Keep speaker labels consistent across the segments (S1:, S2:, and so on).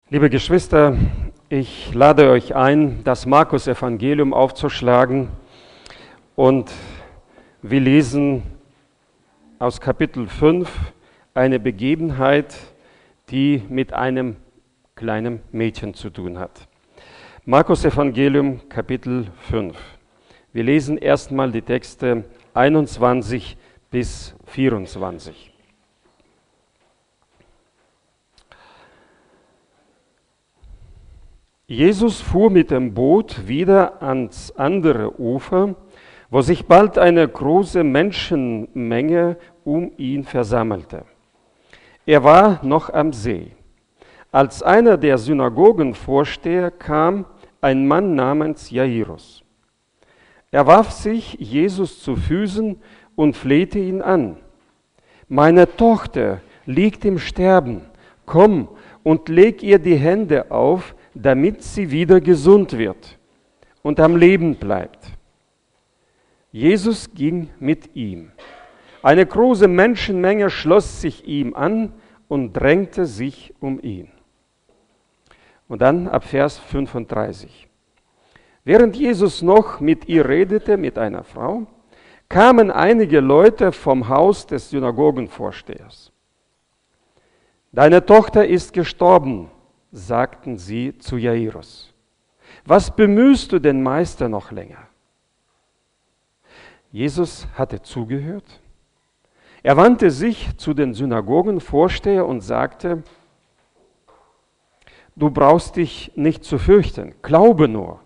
S1: Liebe Geschwister, ich lade euch ein, das Markus-Evangelium aufzuschlagen und wir lesen aus Kapitel 5 eine Begebenheit, die mit einem kleinen Mädchen zu tun hat. Markus-Evangelium, Kapitel 5. Wir lesen erstmal die Texte 21 bis 24. Jesus fuhr mit dem Boot wieder ans andere Ufer, wo sich bald eine große Menschenmenge um ihn versammelte. Er war noch am See. Als einer der Synagogenvorsteher kam ein Mann namens Jairus. Er warf sich Jesus zu Füßen und flehte ihn an. Meine Tochter liegt im Sterben. Komm und leg ihr die Hände auf, damit sie wieder gesund wird und am Leben bleibt. Jesus ging mit ihm. Eine große Menschenmenge schloss sich ihm an und drängte sich um ihn. Und dann ab Vers 35. Während Jesus noch mit ihr redete, mit einer Frau, kamen einige Leute vom Haus des Synagogenvorstehers. Deine Tochter ist gestorben, sagten sie zu Jairus. Was bemühst du den Meister noch länger? Jesus hatte zugehört. Er wandte sich zu den Synagogenvorsteher und sagte, du brauchst dich nicht zu fürchten, glaube nur.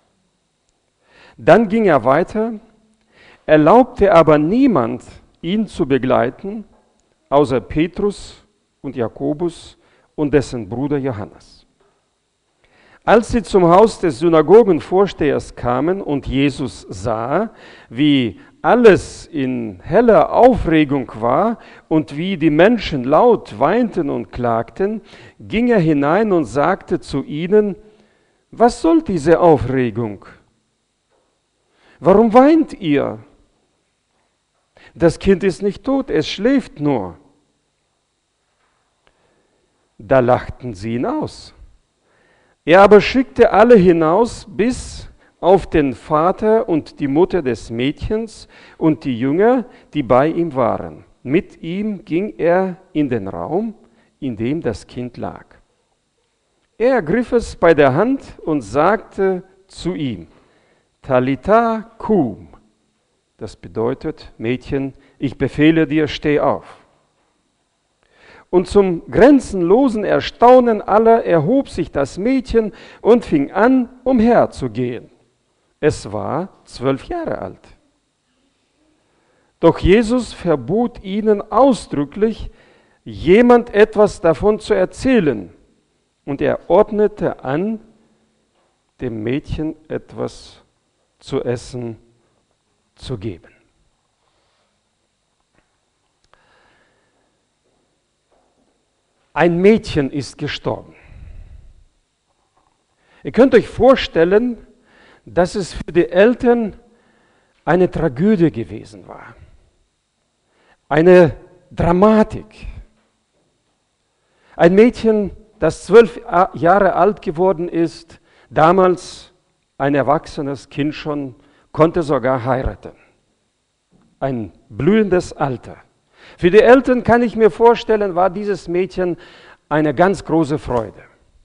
S1: Dann ging er weiter, erlaubte aber niemand, ihn zu begleiten, außer Petrus und Jakobus und dessen Bruder Johannes. Als sie zum Haus des Synagogenvorstehers kamen und Jesus sah, wie alles in heller Aufregung war und wie die Menschen laut weinten und klagten, ging er hinein und sagte zu ihnen, was soll diese Aufregung? Warum weint ihr? Das Kind ist nicht tot, es schläft nur. Da lachten sie ihn aus. Er aber schickte alle hinaus, bis auf den Vater und die Mutter des Mädchens und die Jünger, die bei ihm waren. Mit ihm ging er in den Raum, in dem das Kind lag. Er ergriff es bei der Hand und sagte zu ihm, Talitha kum, das bedeutet, Mädchen, ich befehle dir, steh auf. Und zum grenzenlosen Erstaunen aller erhob sich das Mädchen und fing an, umherzugehen. Es war 12 Jahre alt. Doch Jesus verbot ihnen ausdrücklich, jemand etwas davon zu erzählen. Und er ordnete an, dem Mädchen etwas zu essen zu geben. Ein Mädchen ist gestorben. Ihr könnt euch vorstellen, dass es für die Eltern eine Tragödie gewesen war. Eine Dramatik. Ein Mädchen, das 12 Jahre alt geworden ist, damals ein erwachsenes Kind schon, konnte sogar heiraten. Ein blühendes Alter. Für die Eltern kann ich mir vorstellen, war dieses Mädchen eine ganz große Freude.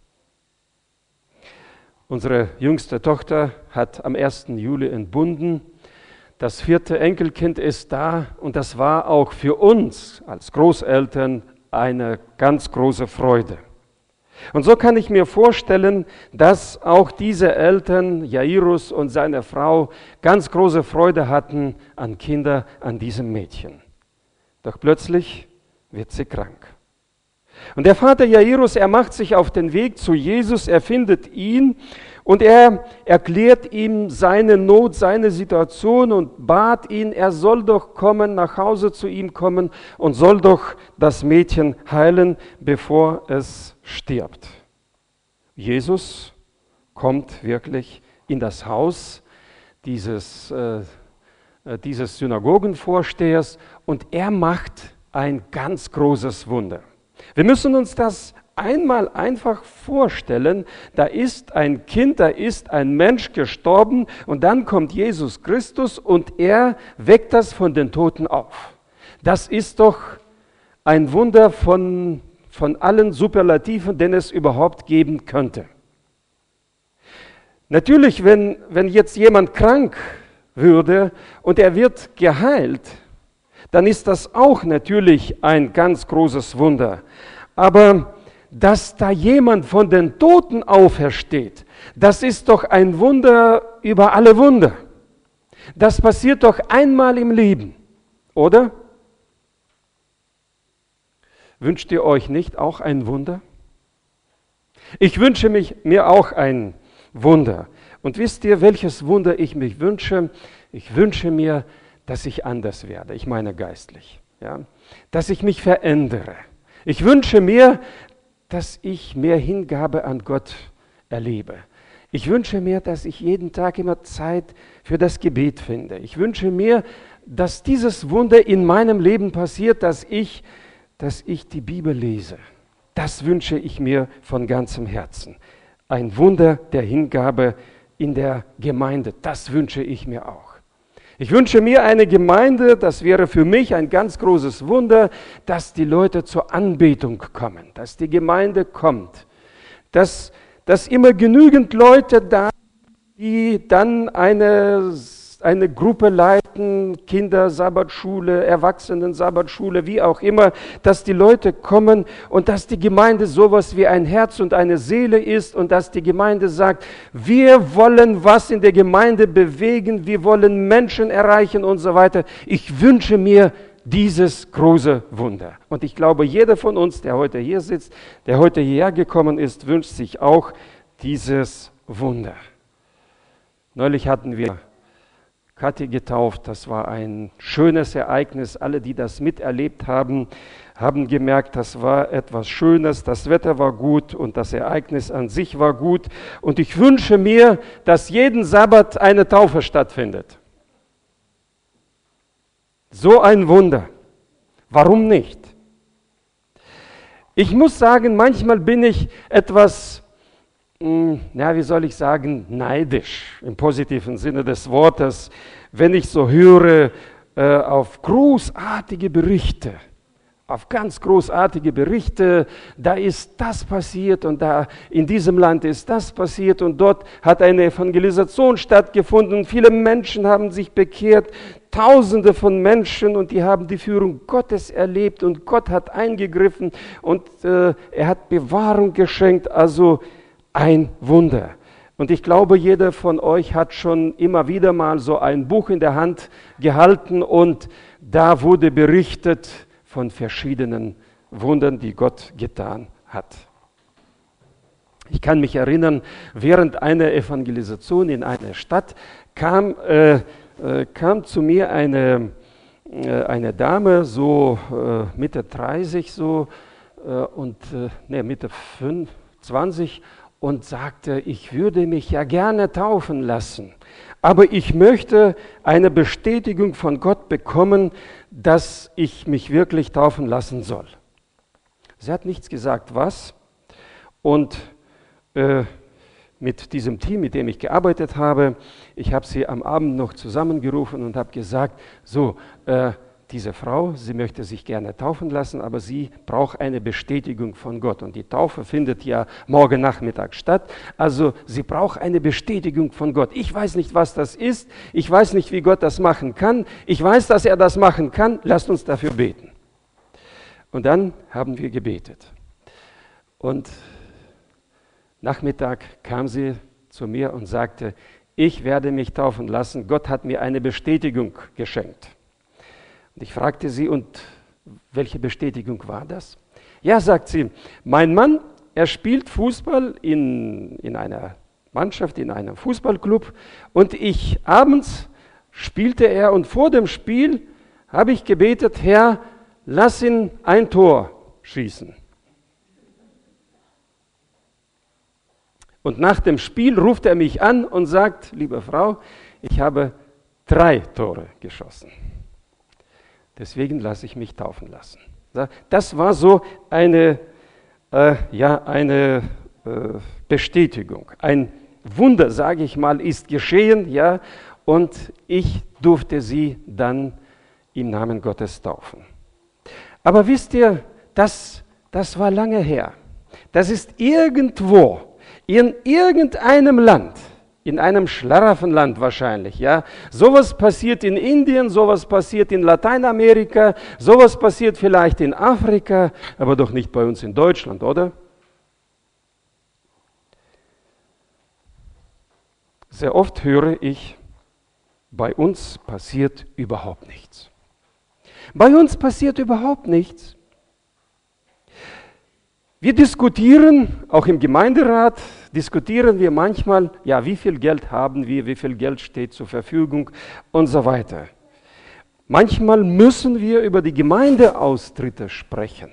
S1: Unsere jüngste Tochter hat am 1. Juli entbunden. Das 4. Enkelkind ist da und das war auch für uns als Großeltern eine ganz große Freude. Und so kann ich mir vorstellen, dass auch diese Eltern, Jairus und seine Frau, ganz große Freude hatten an Kinder, an diesem Mädchen. Doch plötzlich wird sie krank. Und der Vater Jairus, er macht sich auf den Weg zu Jesus, er findet ihn und er erklärt ihm seine Not, seine Situation und bat ihn, er soll doch kommen, nach Hause zu ihm kommen und soll doch das Mädchen heilen, bevor es stirbt. Jesus kommt wirklich in das Haus dieses Synagogenvorstehers und er macht ein ganz großes Wunder. Wir müssen uns das einmal einfach vorstellen, da ist ein Kind, da ist ein Mensch gestorben und dann kommt Jesus Christus und er weckt das von den Toten auf. Das ist doch ein Wunder von allen Superlativen, den es überhaupt geben könnte. Natürlich, wenn jetzt jemand krank würde und er wird geheilt, dann ist das auch natürlich ein ganz großes Wunder. Aber dass da jemand von den Toten aufersteht, das ist doch ein Wunder über alle Wunder. Das passiert doch einmal im Leben, oder? Wünscht ihr euch nicht auch ein Wunder? Ich wünsche mir auch ein Wunder. Und wisst ihr, welches Wunder ich mich wünsche? Ich wünsche mir, dass ich anders werde, ich meine geistlich, ja? Dass ich mich verändere. Ich wünsche mir, dass ich mehr Hingabe an Gott erlebe. Ich wünsche mir, dass ich jeden Tag immer Zeit für das Gebet finde. Ich wünsche mir, dass dieses Wunder in meinem Leben passiert, dass ich die Bibel lese. Das wünsche ich mir von ganzem Herzen. Ein Wunder der Hingabe in der Gemeinde, das wünsche ich mir auch. Ich wünsche mir eine Gemeinde, das wäre für mich ein ganz großes Wunder, dass die Leute zur Anbetung kommen, dass die Gemeinde kommt, dass immer genügend Leute da sind, die dann eine Gruppe leiten, Kinder-Sabbatschule, Erwachsenen-Sabbatschule, wie auch immer, dass die Leute kommen und dass die Gemeinde sowas wie ein Herz und eine Seele ist und dass die Gemeinde sagt, wir wollen was in der Gemeinde bewegen, wir wollen Menschen erreichen und so weiter. Ich wünsche mir dieses große Wunder. Und ich glaube, jeder von uns, der heute hier sitzt, der heute hierher gekommen ist, wünscht sich auch dieses Wunder. Neulich hatten wir Kathi getauft, das war ein schönes Ereignis. Alle, die das miterlebt haben, haben gemerkt, das war etwas Schönes, das Wetter war gut und das Ereignis an sich war gut. Und ich wünsche mir, dass jeden Sabbat eine Taufe stattfindet. So ein Wunder. Warum nicht? Ich muss sagen, manchmal bin ich etwas, wie soll ich sagen, neidisch im positiven Sinne des Wortes, wenn ich so höre auf großartige Berichte, auf ganz großartige Berichte, da ist das passiert und da in diesem Land ist das passiert und dort hat eine Evangelisation stattgefunden, viele Menschen haben sich bekehrt, Tausende von Menschen und die haben die Führung Gottes erlebt und Gott hat eingegriffen und er hat Bewahrung geschenkt, also ein Wunder. Und ich glaube, jeder von euch hat schon immer wieder mal so ein Buch in der Hand gehalten und da wurde berichtet von verschiedenen Wundern, die Gott getan hat. Ich kann mich erinnern, während einer Evangelisation in einer Stadt kam zu mir eine Dame, so Mitte 30 so, Mitte 25 und sagte, ich würde mich ja gerne taufen lassen, aber ich möchte eine Bestätigung von Gott bekommen, dass ich mich wirklich taufen lassen soll. Sie hat nichts gesagt, was. Und mit diesem Team, mit dem ich gearbeitet habe, ich habe sie am Abend noch zusammengerufen und habe gesagt, so, diese Frau, sie möchte sich gerne taufen lassen, aber sie braucht eine Bestätigung von Gott. Und die Taufe findet ja morgen Nachmittag statt. Also sie braucht eine Bestätigung von Gott. Ich weiß nicht, was das ist. Ich weiß nicht, wie Gott das machen kann. Ich weiß, dass er das machen kann. Lasst uns dafür beten. Und dann haben wir gebetet. Und Nachmittag kam sie zu mir und sagte, ich werde mich taufen lassen. Gott hat mir eine Bestätigung geschenkt. Und ich fragte sie, und welche Bestätigung war das? Ja, sagt sie, mein Mann, er spielt Fußball in einer Mannschaft, in einem Fußballclub und abends spielte er und vor dem Spiel habe ich gebetet, Herr, lass ihn ein Tor schießen. Und nach dem Spiel ruft er mich an und sagt, liebe Frau, ich habe 3 Tore geschossen. Deswegen lasse ich mich taufen lassen. Das war so eine eine Bestätigung. Ein Wunder, sage ich mal, ist geschehen, ja, und ich durfte sie dann im Namen Gottes taufen. Aber wisst ihr, das war lange her. Das ist irgendwo, in irgendeinem Land, in einem Schlaraffenland wahrscheinlich, ja. Sowas passiert in Indien, sowas passiert in Lateinamerika, sowas passiert vielleicht in Afrika, aber doch nicht bei uns in Deutschland, oder? Sehr oft höre ich, bei uns passiert überhaupt nichts. Bei uns passiert überhaupt nichts. Wir diskutieren, auch im Gemeinderat, diskutieren wir manchmal, ja, wie viel Geld haben wir, wie viel Geld steht zur Verfügung und so weiter. Manchmal müssen wir über die Gemeindeaustritte sprechen.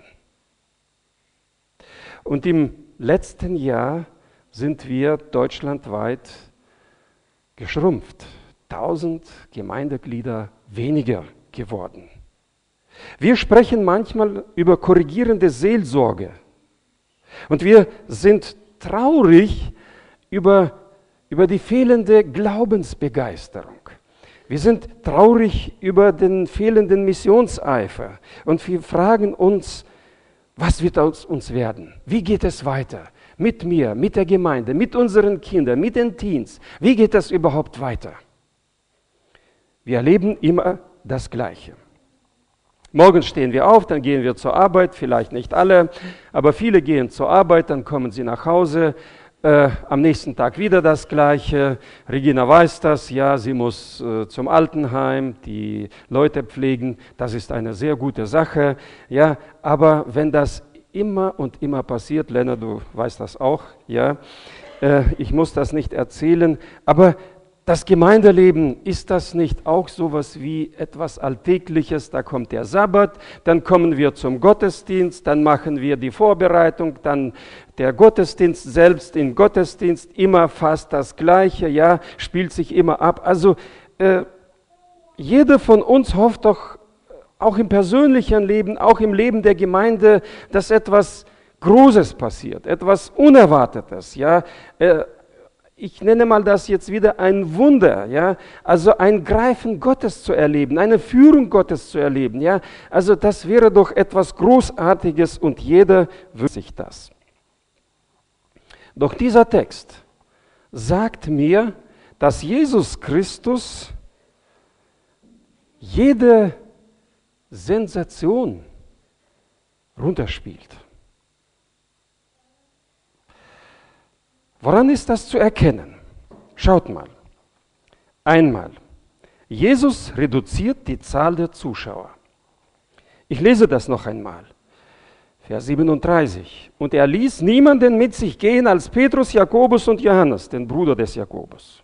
S1: Und im letzten Jahr sind wir deutschlandweit geschrumpft. 1000 Gemeindeglieder weniger geworden. Wir sprechen manchmal über korrigierende Seelsorge. Und wir sind traurig über die fehlende Glaubensbegeisterung. Wir sind traurig über den fehlenden Missionseifer. Und wir fragen uns, was wird aus uns werden? Wie geht es weiter? Mit mir, mit der Gemeinde, mit unseren Kindern, mit den Teens. Wie geht das überhaupt weiter? Wir erleben immer das Gleiche. Morgens stehen wir auf, dann gehen wir zur Arbeit, vielleicht nicht alle, aber viele gehen zur Arbeit, dann kommen sie nach Hause, am nächsten Tag wieder das Gleiche. Regina weiß das, ja, sie muss zum Altenheim, die Leute pflegen, das ist eine sehr gute Sache, ja, aber wenn das immer und immer passiert, Lena, du weißt das auch, ja, ich muss das nicht erzählen, aber das Gemeindeleben, ist das nicht auch sowas wie etwas Alltägliches? Da kommt der Sabbat, dann kommen wir zum Gottesdienst, dann machen wir die Vorbereitung, dann der Gottesdienst selbst, im Gottesdienst immer fast das Gleiche, ja, spielt sich immer ab. Also jeder von uns hofft doch, auch im persönlichen Leben, auch im Leben der Gemeinde, dass etwas Großes passiert, etwas Unerwartetes, ja. Ich nenne mal das jetzt wieder ein Wunder, ja, also ein Greifen Gottes zu erleben, eine Führung Gottes zu erleben, ja, also das wäre doch etwas Großartiges und jeder wünscht sich das. Doch dieser Text sagt mir, dass Jesus Christus jede Sensation runterspielt. Woran ist das zu erkennen? Schaut mal. Einmal, Jesus reduziert die Zahl der Zuschauer. Ich lese das noch einmal. Vers 37. Und er ließ niemanden mit sich gehen als Petrus, Jakobus und Johannes, den Bruder des Jakobus.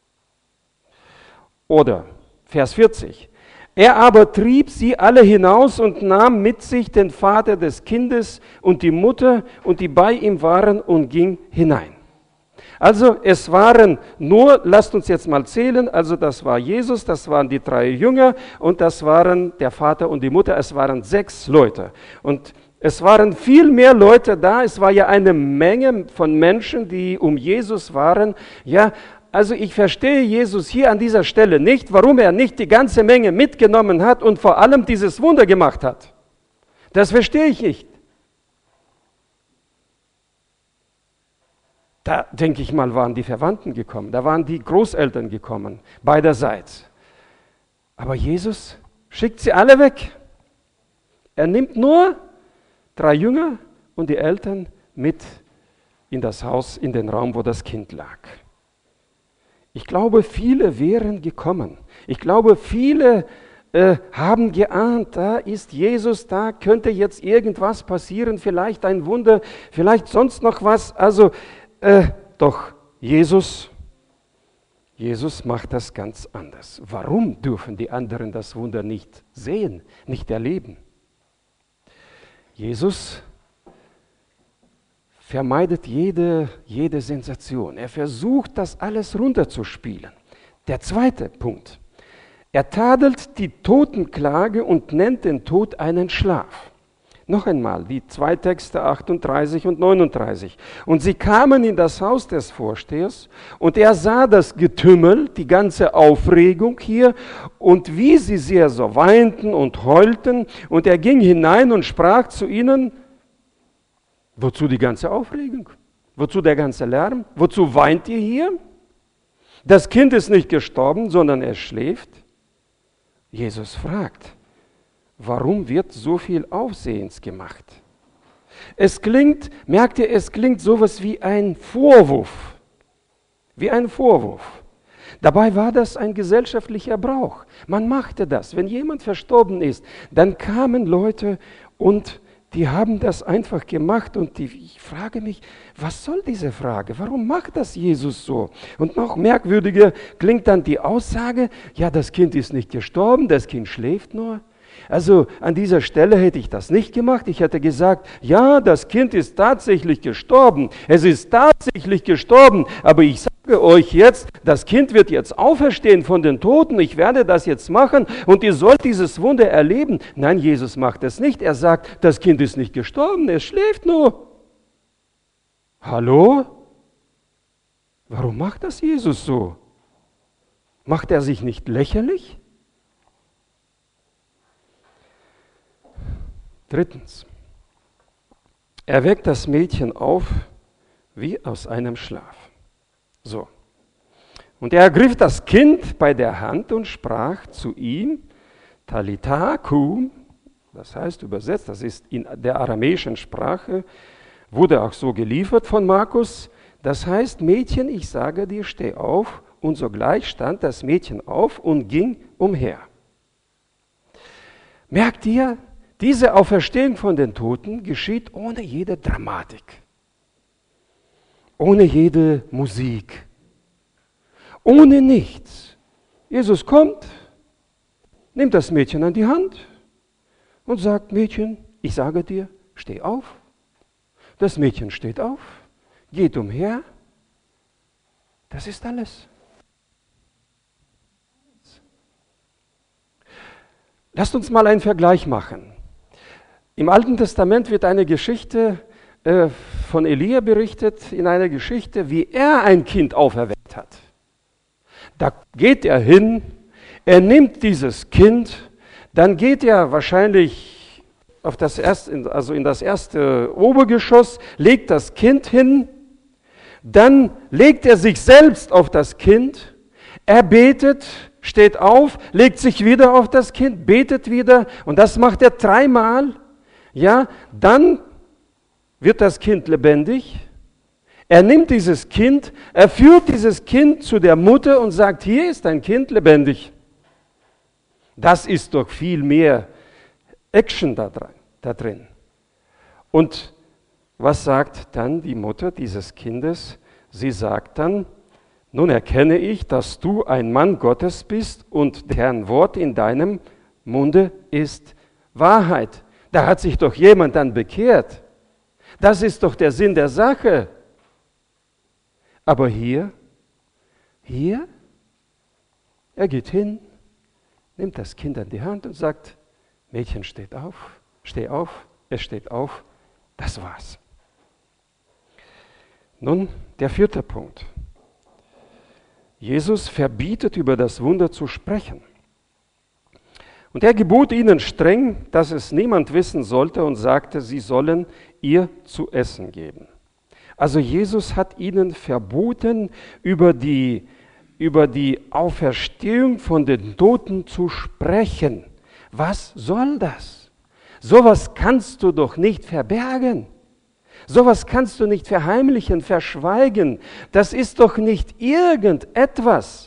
S1: Oder Vers 40. Er aber trieb sie alle hinaus und nahm mit sich den Vater des Kindes und die Mutter und die bei ihm waren und ging hinein. Also es waren nur, lasst uns jetzt mal zählen, also das war Jesus, das waren die 3 Jünger und das waren der Vater und die Mutter, es waren 6 Leute. Und es waren viel mehr Leute da, es war ja eine Menge von Menschen, die um Jesus waren. Ja, also ich verstehe Jesus hier an dieser Stelle nicht, warum er nicht die ganze Menge mitgenommen hat und vor allem dieses Wunder gemacht hat. Das verstehe ich nicht. Da, denke ich mal, waren die Verwandten gekommen, da waren die Großeltern gekommen, beiderseits. Aber Jesus schickt sie alle weg. Er nimmt nur 3 Jünger und die Eltern mit in das Haus, in den Raum, wo das Kind lag. Ich glaube, viele wären gekommen. Ich glaube, viele haben geahnt, da ist Jesus, da könnte jetzt irgendwas passieren, vielleicht ein Wunder, vielleicht sonst noch was. Also, doch Jesus macht das ganz anders. Warum dürfen die anderen das Wunder nicht sehen, nicht erleben? Jesus vermeidet jede Sensation. Er versucht, das alles runterzuspielen. Der zweite Punkt. Er tadelt die Totenklage und nennt den Tod einen Schlaf. Noch einmal, die zwei Texte 38 und 39. Und sie kamen in das Haus des Vorstehers und er sah das Getümmel, die ganze Aufregung hier und wie sie sehr so weinten und heulten. Und er ging hinein und sprach zu ihnen, wozu die ganze Aufregung? Wozu der ganze Lärm? Wozu weint ihr hier? Das Kind ist nicht gestorben, sondern es schläft. Jesus fragt, warum wird so viel Aufsehens gemacht? Es klingt, merkt ihr, es klingt sowas wie ein Vorwurf. Wie ein Vorwurf. Dabei war das ein gesellschaftlicher Brauch. Man machte das. Wenn jemand verstorben ist, dann kamen Leute und die haben das einfach gemacht und ich frage mich, was soll diese Frage? Warum macht das Jesus so? Und noch merkwürdiger klingt dann die Aussage, ja, das Kind ist nicht gestorben, das Kind schläft nur. Also an dieser Stelle hätte ich das nicht gemacht. Ich hätte gesagt, ja, das Kind ist tatsächlich gestorben. Es ist tatsächlich gestorben. Aber ich sage euch jetzt, das Kind wird jetzt auferstehen von den Toten. Ich werde das jetzt machen und ihr sollt dieses Wunder erleben. Nein, Jesus macht es nicht. Er sagt, das Kind ist nicht gestorben, es schläft nur. Hallo? Warum macht das Jesus so? Macht er sich nicht lächerlich? Drittens, er weckt das Mädchen auf wie aus einem Schlaf. So. Und er ergriff das Kind bei der Hand und sprach zu ihm, Talita kum, das heißt übersetzt, das ist in der aramäischen Sprache, wurde auch so geliefert von Markus, das heißt, Mädchen, ich sage dir, steh auf, und sogleich stand das Mädchen auf und ging umher. Merkt ihr, diese Auferstehung von den Toten geschieht ohne jede Dramatik, ohne jede Musik, ohne nichts. Jesus kommt, nimmt das Mädchen an die Hand und sagt, Mädchen, ich sage dir, steh auf. Das Mädchen steht auf, geht umher. Das ist alles. Lasst uns mal einen Vergleich machen. Im Alten Testament wird eine Geschichte von Elia berichtet, in einer Geschichte, wie er ein Kind auferweckt hat. Da geht er hin, er nimmt dieses Kind, dann geht er wahrscheinlich in das erste Obergeschoss, legt das Kind hin, dann legt er sich selbst auf das Kind, er betet, steht auf, legt sich wieder auf das Kind, betet wieder und das macht er 3-mal. Ja, dann wird das Kind lebendig. Er nimmt dieses Kind, er führt dieses Kind zu der Mutter und sagt, hier ist ein Kind lebendig. Das ist doch viel mehr Action da drin. Und was sagt dann die Mutter dieses Kindes? Sie sagt dann, nun erkenne ich, dass du ein Mann Gottes bist und deren Wort in deinem Munde ist Wahrheit. Da hat sich doch jemand dann bekehrt. Das ist doch der Sinn der Sache. Aber hier, er geht hin, nimmt das Kind an die Hand und sagt, Mädchen, steh auf, es steht auf, das war's. Nun, der 4. Punkt. Jesus verbietet, über das Wunder zu sprechen. Und er gebot ihnen streng, dass es niemand wissen sollte und sagte, sie sollen ihr zu essen geben. Also Jesus hat ihnen verboten, über die Auferstehung von den Toten zu sprechen. Was soll das? Sowas kannst du doch nicht verbergen. Sowas kannst du nicht verheimlichen, verschweigen. Das ist doch nicht irgendetwas.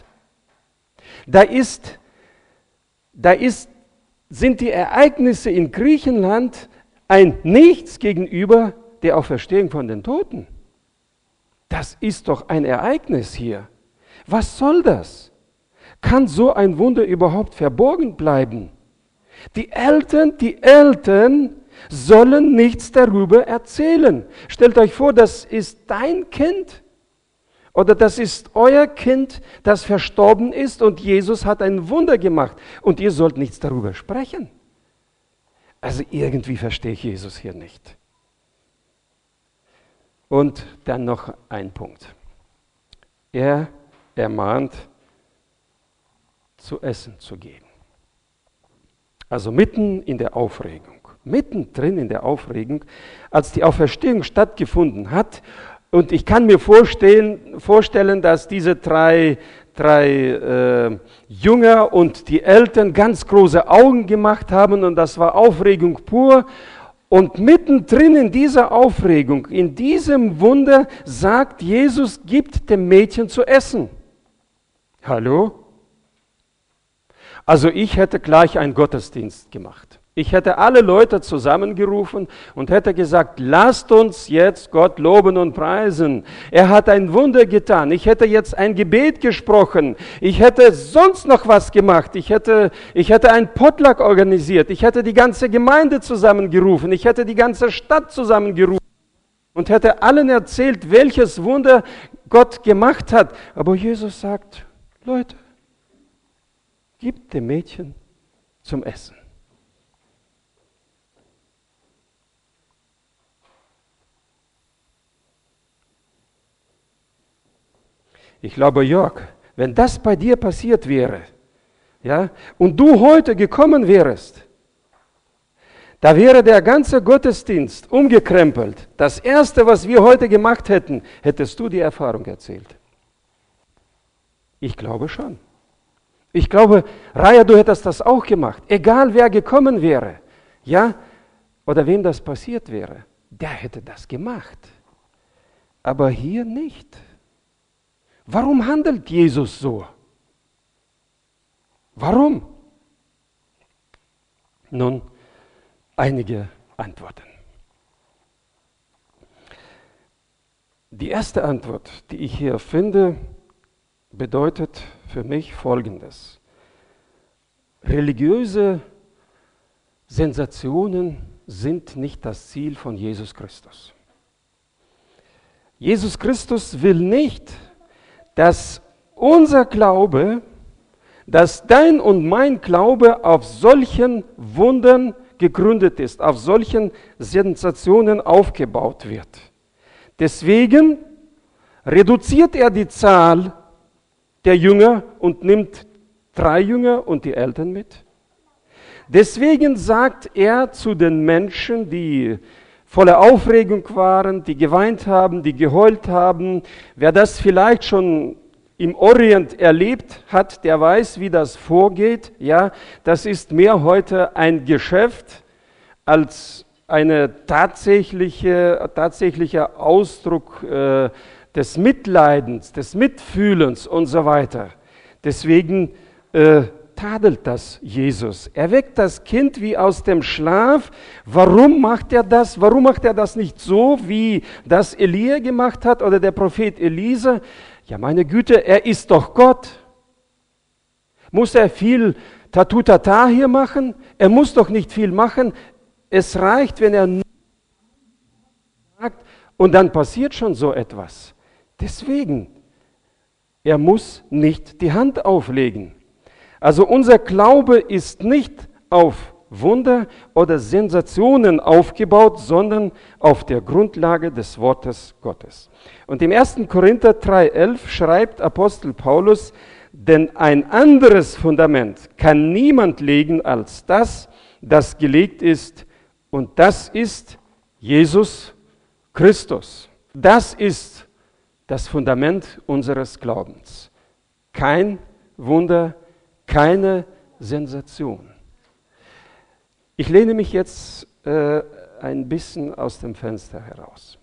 S1: Sind die Ereignisse in Griechenland ein Nichts gegenüber der Auferstehung von den Toten. Das ist doch ein Ereignis hier. Was soll das? Kann so ein Wunder überhaupt verborgen bleiben? Die Eltern sollen nichts darüber erzählen. Stellt euch vor, das ist dein Kind oder das ist euer Kind, das verstorben ist und Jesus hat ein Wunder gemacht und ihr sollt nichts darüber sprechen. Also irgendwie verstehe ich Jesus hier nicht. Und dann noch ein Punkt. Er ermahnt, zu essen zu geben. Also mitten in der Aufregung, mittendrin in der Aufregung, als die Auferstehung stattgefunden hat. Und ich kann mir vorstellen, dass diese drei Jünger und die Eltern ganz große Augen gemacht haben und das war Aufregung pur. Und mittendrin in dieser Aufregung, in diesem Wunder, sagt Jesus, gibt dem Mädchen zu essen. Hallo? Also ich hätte gleich einen Gottesdienst gemacht. Ich hätte alle Leute zusammengerufen und hätte gesagt, lasst uns jetzt Gott loben und preisen. Er hat ein Wunder getan. Ich hätte jetzt ein Gebet gesprochen. Ich hätte sonst noch was gemacht. Ich hätte ein Potluck organisiert. Ich hätte die ganze Gemeinde zusammengerufen. Ich hätte die ganze Stadt zusammengerufen und hätte allen erzählt, welches Wunder Gott gemacht hat. Aber Jesus sagt, Leute, gebt dem Mädchen zum Essen. Ich glaube, Jörg, wenn das bei dir passiert wäre, ja, und du heute gekommen wärst, da wäre der ganze Gottesdienst umgekrempelt. Das Erste, was wir heute gemacht hätten, hättest du die Erfahrung erzählt. Ich glaube schon. Ich glaube, Raya, du hättest das auch gemacht. Egal, wer gekommen wäre, ja, oder wem das passiert wäre, der hätte das gemacht. Aber hier nicht. Warum handelt Jesus so? Warum? Nun, einige Antworten. Die erste Antwort, die ich hier finde, bedeutet für mich Folgendes. Religiöse Sensationen sind nicht das Ziel von Jesus Christus. Jesus Christus will nicht, dass unser Glaube, dass dein und mein Glaube auf solchen Wundern gegründet ist, auf solchen Sensationen aufgebaut wird. Deswegen reduziert er die Zahl der Jünger und nimmt 3 Jünger und die Eltern mit. Deswegen sagt er zu den Menschen, die voller Aufregung waren, die geweint haben, die geheult haben. Wer das vielleicht schon im Orient erlebt hat, der weiß, wie das vorgeht. Ja, das ist mehr heute ein Geschäft als eine tatsächlicher Ausdruck des Mitleidens, des Mitfühlens und so weiter. Deswegen tadelt das Jesus. Er weckt das Kind wie aus dem Schlaf. Warum macht er das? Warum macht er das nicht so, wie das Elia gemacht hat oder der Prophet Elisa? Ja, meine Güte, er ist doch Gott. Muss er viel Tatutata hier machen? Er muss doch nicht viel machen. Es reicht, wenn er nur sagt, und dann passiert schon so etwas. Deswegen, er muss nicht die Hand auflegen. Also unser Glaube ist nicht auf Wunder oder Sensationen aufgebaut, sondern auf der Grundlage des Wortes Gottes. Und im 1. Korinther 3,11 schreibt Apostel Paulus, denn ein anderes Fundament kann niemand legen als das, das gelegt ist, und das ist Jesus Christus. Das ist das Fundament unseres Glaubens. Kein Wunder, keine Sensation. Ich lehne mich jetzt ein bisschen aus dem Fenster heraus.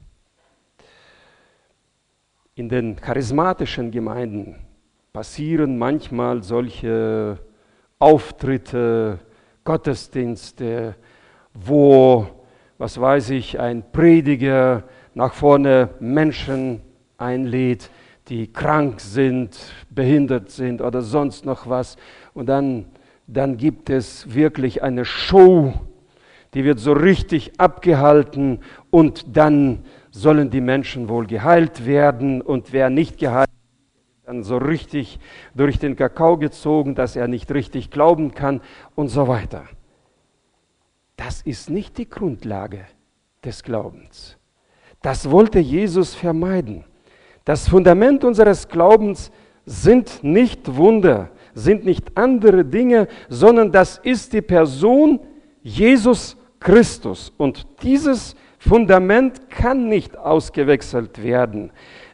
S1: In den charismatischen Gemeinden passieren manchmal solche Auftritte, Gottesdienste, wo, was weiß ich, ein Prediger nach vorne Menschen einlädt, die krank sind, behindert sind oder sonst noch was. Und dann gibt es wirklich eine Show, die wird so richtig abgehalten und dann sollen die Menschen wohl geheilt werden und wer nicht geheilt wird, dann so richtig durch den Kakao gezogen, dass er nicht richtig glauben kann und so weiter. Das ist nicht die Grundlage des Glaubens. Das wollte Jesus vermeiden. Das Fundament unseres Glaubens sind nicht Wunder, sind nicht andere Dinge, sondern das ist die Person Jesus Christus. Und dieses Fundament kann nicht ausgewechselt werden.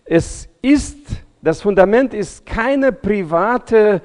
S1: Das Fundament ist keine private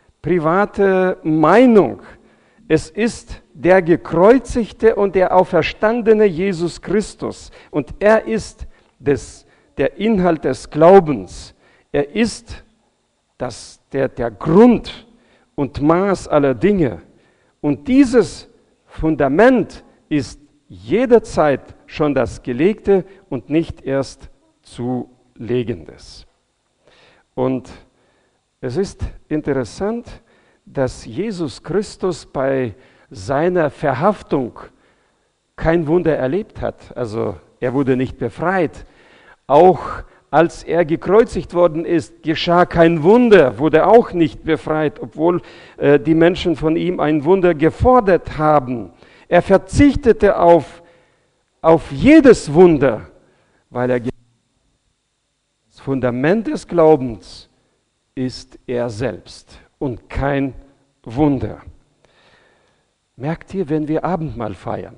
S1: Meinung. Es ist der gekreuzigte und der auferstandene Jesus Christus. Und er ist der Inhalt des Glaubens. Er ist der Grund und Maß aller Dinge. Und dieses Fundament ist jederzeit schon das Gelegte und nicht erst zu Legendes. Und es ist interessant, dass Jesus Christus bei seiner Verhaftung kein Wunder erlebt hat. Also er wurde nicht befreit. Auch als er gekreuzigt worden ist, geschah kein Wunder, wurde auch nicht befreit, obwohl die Menschen von ihm ein Wunder gefordert haben. Er verzichtete auf jedes Wunder, weil das Fundament des Glaubens ist er selbst und kein Wunder. Merkt ihr, wenn wir Abendmahl feiern,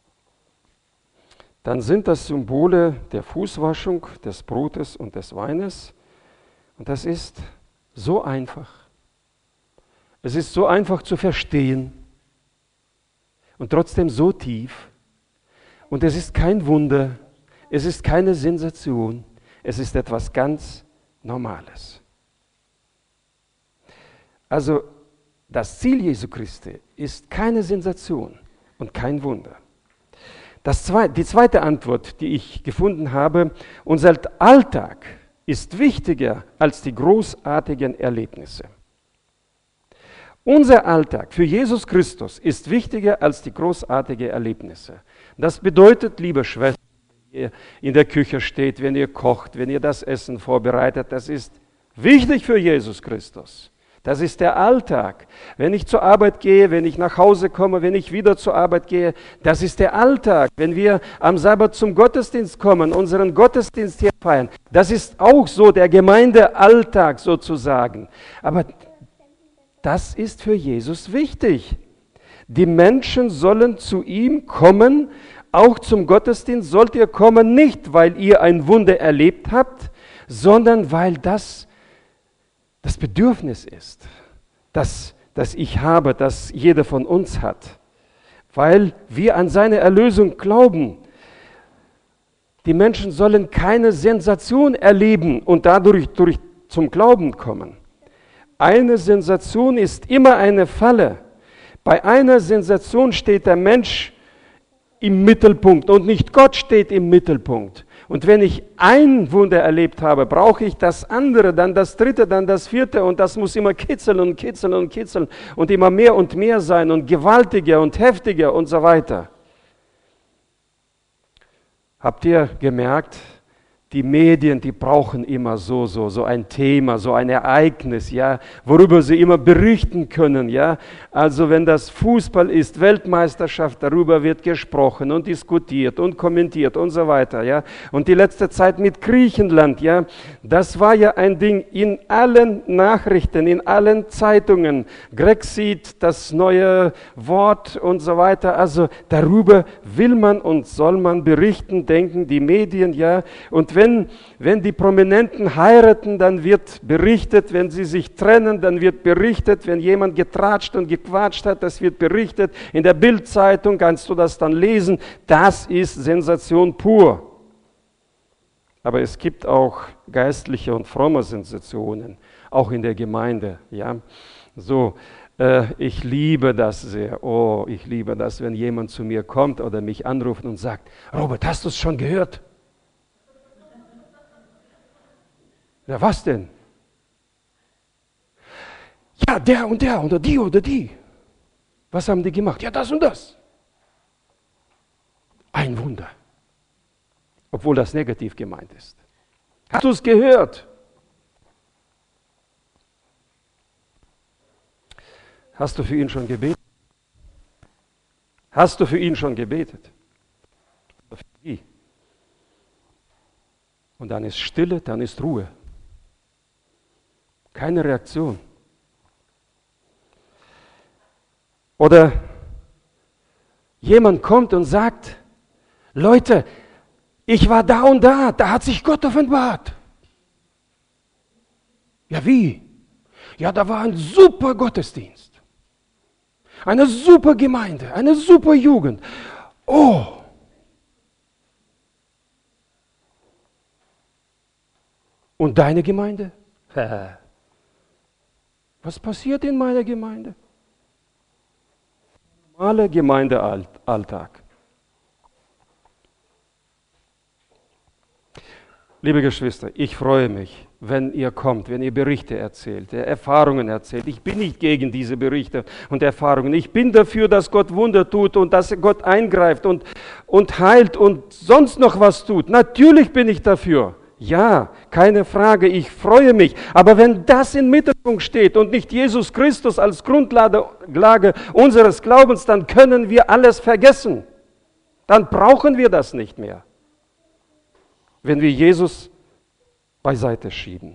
S1: dann sind das Symbole der Fußwaschung, des Brotes und des Weines. Und das ist so einfach. Es ist so einfach zu verstehen und trotzdem so tief. Und es ist kein Wunder, es ist keine Sensation, es ist etwas ganz Normales. Also das Ziel Jesu Christi ist keine Sensation und kein Wunder. Die zweite Antwort, die ich gefunden habe, unser Alltag ist wichtiger als die großartigen Erlebnisse. Unser Alltag für Jesus Christus ist wichtiger als die großartigen Erlebnisse. Das bedeutet, liebe Schwestern, wenn ihr in der Küche steht, wenn ihr kocht, wenn ihr das Essen vorbereitet, das ist wichtig für Jesus Christus. Das ist der Alltag. Wenn ich zur Arbeit gehe, wenn ich nach Hause komme, wenn ich wieder zur Arbeit gehe, das ist der Alltag. Wenn wir am Sabbat zum Gottesdienst kommen, unseren Gottesdienst hier feiern, das ist auch so der Gemeindealltag sozusagen. Aber das ist für Jesus wichtig. Die Menschen sollen zu ihm kommen, auch zum Gottesdienst sollt ihr kommen, nicht weil ihr ein Wunder erlebt habt, sondern weil das Bedürfnis ist, das ich habe, das jeder von uns hat, weil wir an seine Erlösung glauben. Die Menschen sollen keine Sensation erleben und dadurch zum Glauben kommen. Eine Sensation ist immer eine Falle. Bei einer Sensation steht der Mensch im Mittelpunkt und nicht Gott steht im Mittelpunkt. Und wenn ich ein Wunder erlebt habe, brauche ich das andere, dann das dritte, dann das vierte und das muss immer kitzeln und kitzeln und kitzeln und immer mehr und mehr sein und gewaltiger und heftiger und so weiter. Habt ihr gemerkt, die Medien, die brauchen immer so ein Thema, so ein Ereignis, ja, worüber sie immer berichten können, ja. Also wenn das Fußball ist, Weltmeisterschaft, darüber wird gesprochen und diskutiert und kommentiert und so weiter, ja. Und die letzte Zeit mit Griechenland, ja, das war ja ein Ding in allen Nachrichten, in allen Zeitungen. Grexit, das neue Wort und so weiter. Also darüber will man und soll man berichten, denken die Medien, ja. Und wenn die Prominenten heiraten, dann wird berichtet, wenn sie sich trennen, dann wird berichtet, wenn jemand getratscht und gequatscht hat, das wird berichtet. In der Bild-Zeitung kannst du das dann lesen. Das ist Sensation pur. Aber es gibt auch geistliche und fromme Sensationen, auch in der Gemeinde. Ja? So, ich liebe das sehr. Oh, ich liebe das, wenn jemand zu mir kommt oder mich anruft und sagt, Robert, hast du es schon gehört? Ja, was denn? Ja, der und der oder die. Was haben die gemacht? Ja, das und das. Ein Wunder. Obwohl das negativ gemeint ist. Hast du es gehört? Hast du für ihn schon gebetet? Hast du für ihn schon gebetet? Für die. Und dann ist Stille, dann ist Ruhe. Keine Reaktion. Oder jemand kommt und sagt, Leute, ich war da und da hat sich Gott offenbart. Ja, wie? Ja, da war ein super Gottesdienst. Eine super Gemeinde, eine super Jugend. Oh! Und deine Gemeinde? Was passiert in meiner Gemeinde? Normaler Gemeindealltag. Liebe Geschwister, ich freue mich, wenn ihr kommt, wenn ihr Berichte erzählt, Erfahrungen erzählt. Ich bin nicht gegen diese Berichte und Erfahrungen. Ich bin dafür, dass Gott Wunder tut und dass Gott eingreift und heilt und sonst noch was tut. Natürlich bin ich dafür. Ja, keine Frage, ich freue mich. Aber wenn das im Mittelpunkt steht und nicht Jesus Christus als Grundlage unseres Glaubens, dann können wir alles vergessen. Dann brauchen wir das nicht mehr. Wenn wir Jesus beiseite schieben.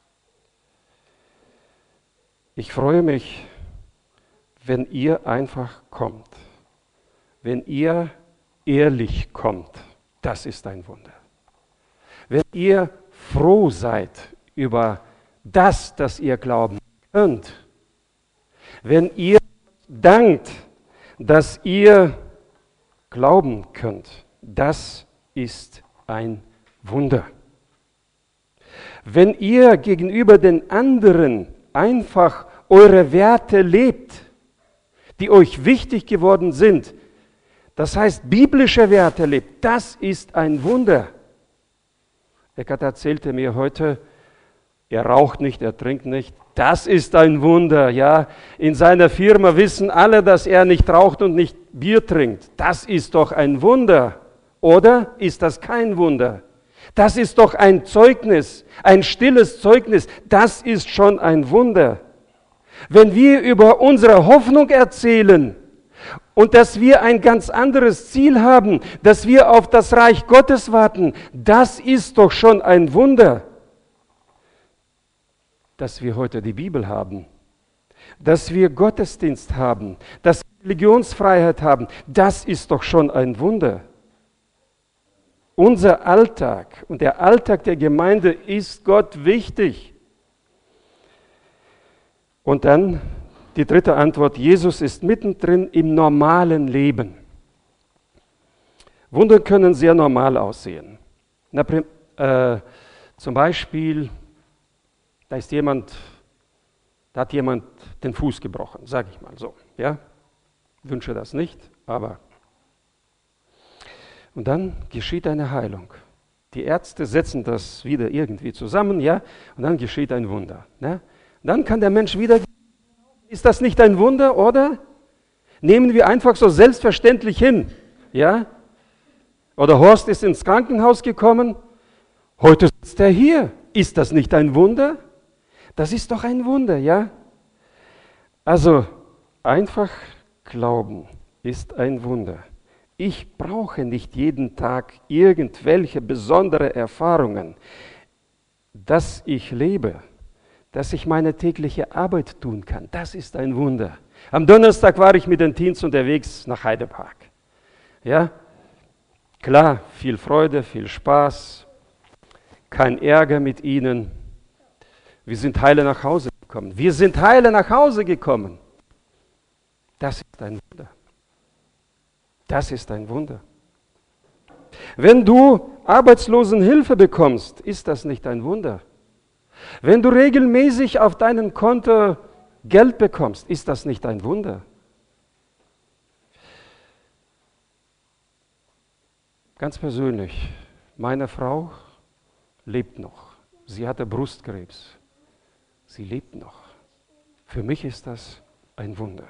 S1: Ich freue mich, wenn ihr einfach kommt. Wenn ihr ehrlich kommt. Das ist ein Wunder. Wenn ihr froh seid über das, das ihr glauben könnt, wenn ihr dankt, dass ihr glauben könnt, das ist ein Wunder. Wenn ihr gegenüber den anderen einfach eure Werte lebt, die euch wichtig geworden sind, das heißt biblische Werte lebt, das ist ein Wunder. Eckart erzählte mir heute, er raucht nicht, er trinkt nicht. Das ist ein Wunder, ja. In seiner Firma wissen alle, dass er nicht raucht und nicht Bier trinkt. Das ist doch ein Wunder. Oder ist das kein Wunder? Das ist doch ein Zeugnis, ein stilles Zeugnis. Das ist schon ein Wunder. Wenn wir über unsere Hoffnung erzählen, und dass wir ein ganz anderes Ziel haben, dass wir auf das Reich Gottes warten, das ist doch schon ein Wunder. Dass wir heute die Bibel haben, dass wir Gottesdienst haben, dass wir Religionsfreiheit haben, das ist doch schon ein Wunder. Unser Alltag und der Alltag der Gemeinde ist Gott wichtig. Und dann die dritte Antwort, Jesus ist mittendrin im normalen Leben. Wunder können sehr normal aussehen. Zum Beispiel, da hat jemand den Fuß gebrochen, sage ich mal so. Ja? Ich wünsche das nicht, aber. Und dann geschieht eine Heilung. Die Ärzte setzen das wieder irgendwie zusammen, ja, und dann geschieht ein Wunder. Ne? Dann kann der Mensch wieder. Ist das nicht ein Wunder, oder? Nehmen wir einfach so selbstverständlich hin, ja? Oder Horst ist ins Krankenhaus gekommen, heute sitzt er hier. Ist das nicht ein Wunder? Das ist doch ein Wunder, ja? Also, einfach glauben ist ein Wunder. Ich brauche nicht jeden Tag irgendwelche besondere Erfahrungen, dass ich lebe. Dass ich meine tägliche Arbeit tun kann. Das ist ein Wunder. Am Donnerstag war ich mit den Teens unterwegs nach Heidepark. Ja, klar, viel Freude, viel Spaß, kein Ärger mit ihnen. Wir sind heile nach Hause gekommen. Wir sind heile nach Hause gekommen. Das ist ein Wunder. Das ist ein Wunder. Wenn du Arbeitslosenhilfe bekommst, ist das nicht ein Wunder? Wenn du regelmäßig auf deinem Konto Geld bekommst, ist das nicht ein Wunder? Ganz persönlich, meine Frau lebt noch. Sie hatte Brustkrebs. Sie lebt noch. Für mich ist das ein Wunder.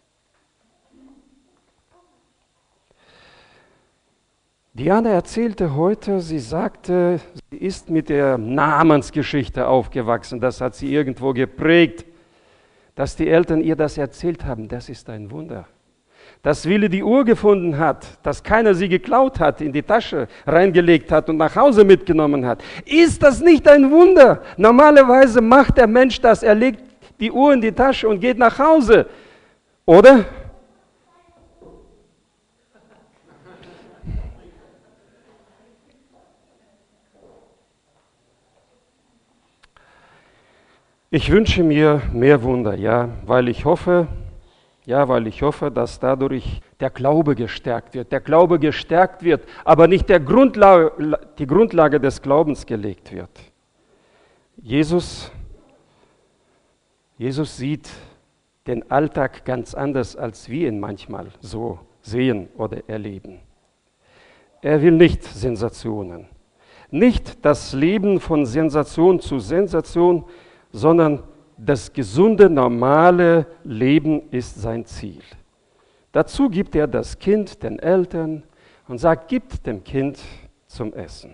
S1: Diana erzählte heute, sie sagte, sie ist mit der Namensgeschichte aufgewachsen. Das hat sie irgendwo geprägt. Dass die Eltern ihr das erzählt haben, das ist ein Wunder. dass Willi die Uhr gefunden hat, dass keiner sie geklaut hat, in die Tasche reingelegt hat und nach Hause mitgenommen hat. Ist das nicht ein Wunder? Normalerweise macht der Mensch das, er legt die Uhr in die Tasche und geht nach Hause, oder? Ich wünsche mir mehr Wunder, weil ich hoffe, dass dadurch der Glaube gestärkt wird. Der Glaube gestärkt wird, aber nicht die Grundlage des Glaubens gelegt wird. Jesus sieht den Alltag ganz anders, als wir ihn manchmal so sehen oder erleben. Er will nicht Sensationen, nicht das Leben von Sensation zu Sensation, sondern das gesunde, normale Leben ist sein Ziel. Dazu gibt er das Kind den Eltern und sagt, gibt dem Kind zum Essen.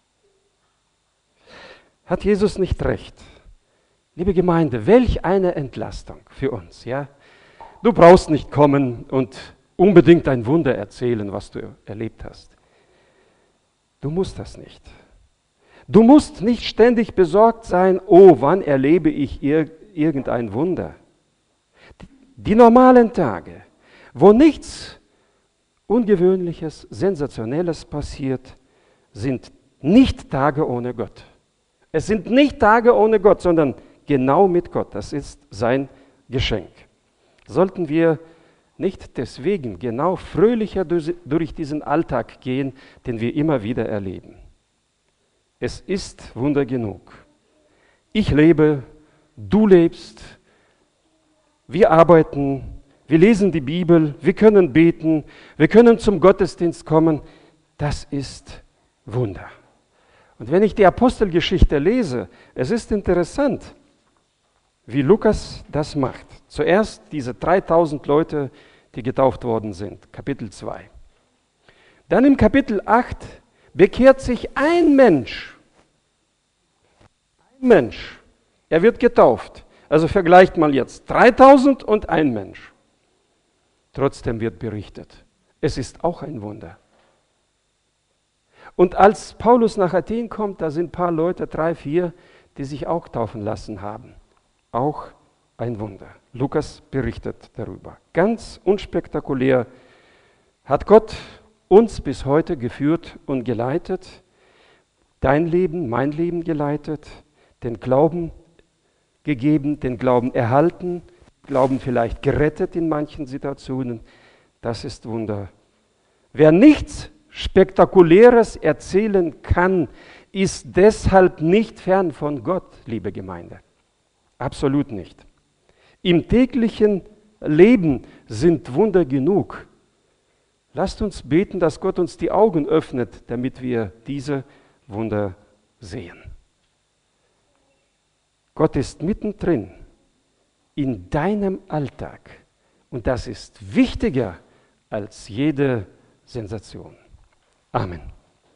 S1: Hat Jesus nicht recht? Liebe Gemeinde, welch eine Entlastung für uns. Ja? Du brauchst nicht kommen und unbedingt ein Wunder erzählen, was du erlebt hast. Du musst das nicht. Du musst nicht ständig besorgt sein, oh, wann erlebe ich irgendein Wunder. Die normalen Tage, wo nichts Ungewöhnliches, Sensationelles passiert, sind nicht Tage ohne Gott. Es sind nicht Tage ohne Gott, sondern genau mit Gott. Das ist sein Geschenk. Sollten wir nicht deswegen genau fröhlicher durch diesen Alltag gehen, den wir immer wieder erleben. Es ist Wunder genug. Ich lebe, du lebst, wir arbeiten, wir lesen die Bibel, wir können beten, wir können zum Gottesdienst kommen. Das ist Wunder. Und wenn ich die Apostelgeschichte lese, es ist interessant, wie Lukas das macht. Zuerst diese 3000 Leute, die getauft worden sind, Kapitel 2. Dann im Kapitel 8 bekehrt sich ein Mensch. Ein Mensch. Er wird getauft. Also vergleicht mal jetzt 3000 und ein Mensch. Trotzdem wird berichtet. Es ist auch ein Wunder. Und als Paulus nach Athen kommt, da sind ein paar Leute, 3, 4, die sich auch taufen lassen haben. Auch ein Wunder. Lukas berichtet darüber. Ganz unspektakulär hat Gott uns bis heute geführt und geleitet, dein Leben, mein Leben geleitet, den Glauben gegeben, den Glauben erhalten, Glauben vielleicht gerettet in manchen Situationen. Das ist Wunder. Wer nichts Spektakuläres erzählen kann, ist deshalb nicht fern von Gott, liebe Gemeinde. Absolut nicht. Im täglichen Leben sind Wunder genug. Lasst uns beten, dass Gott uns die Augen öffnet, damit wir diese Wunder sehen. Gott ist mittendrin in deinem Alltag und das ist wichtiger als jede Sensation. Amen.